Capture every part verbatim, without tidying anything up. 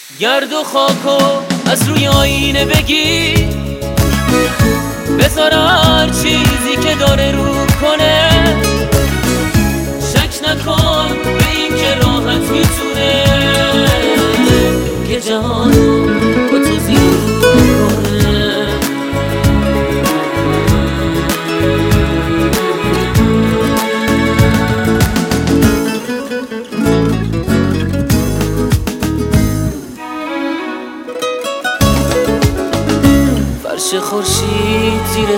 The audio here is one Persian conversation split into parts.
گرد و خاکو از روی آینه بگیر، بذار هر چیزی که داره رو کنه. شک نکن به این که راحت میتونه که جهانو با تو زیر کنه. فرش خورشید زیر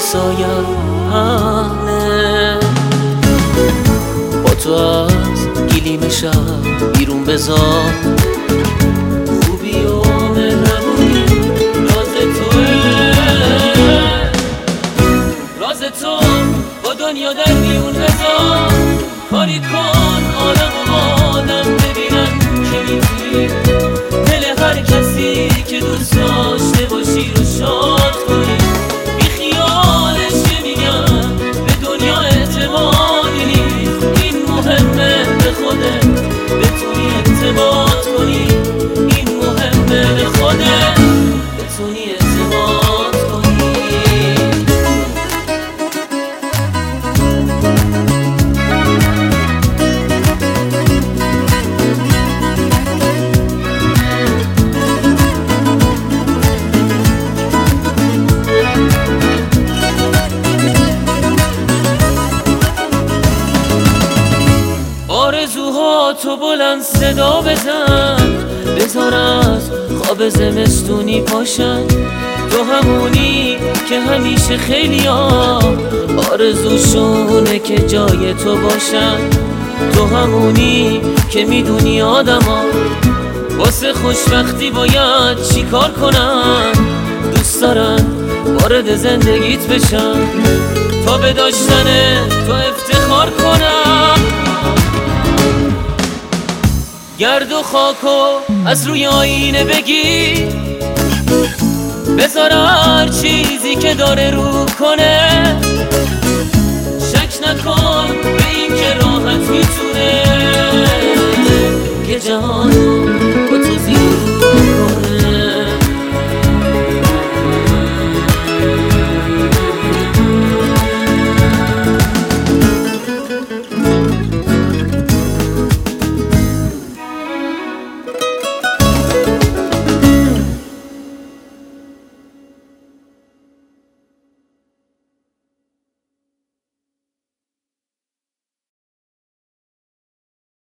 سایه‌مه، با تو از گلیم شب بیرون بذار. خوبی و مهربونی راز توه، راز تو با دنیا در میون بذار. کاری کن آدم و آدم ببینن که میتونی دل هر کسی که دوست داشته باشی رو شاد کنی. بی خیالش که میگم به دنیا اعتمادی نیست. این مهمه به خودت بتونی اعتماد کنی. این مهمه به خودت بتونی اعتماد کنی. آرزوها تو بلند صدا بزن، بذار از خواب زمستونی پاشن. تو همونی که همیشه خیلی ها آرزوشونه که جای تو باشن. تو همونی که میدونی آدم ها واسه خوشبختی باید چی کار کنن. دوست دارن وارد زندگیت بشن تا به داشتن تو افتخار کنن. گرد و خاکو از روی آینه بگیر، بذار هر چیزی که داره رو کنه. شک نکن به این که راحت میتونه